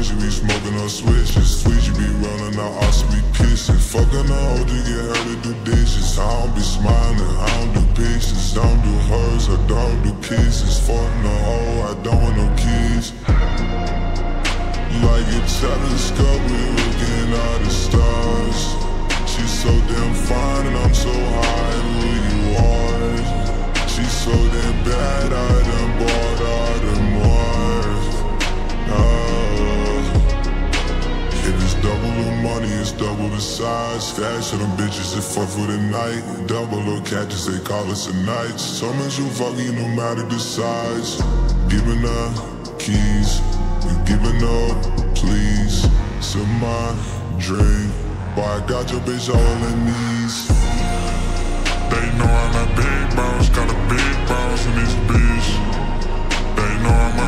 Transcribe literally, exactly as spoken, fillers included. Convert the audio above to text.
good, she be smoking on switches. Sweet, she be rolling out all sweet kisses. Fucking her hoe to get her to do dishes. I don't be smiling, I don't do pictures. Don't do hers, I don't do kisses. Fucking the hoe, I don't want no kids. Like a telescope, we looking at the stars. She's so damn fine and I'm so high, who you are. She's so damn bad, I done bought all the more. uh, If it's double the money, it's double the size. Stash of them bitches that fuck for the night. Double or catches, they call us a night. Summons you fucking no matter the size. Giving her keys, you giving up, please. It's my dream, boy, I got your bitch all on her knees. They know I'm a big boss, got a big boss in this bitch. They know I'm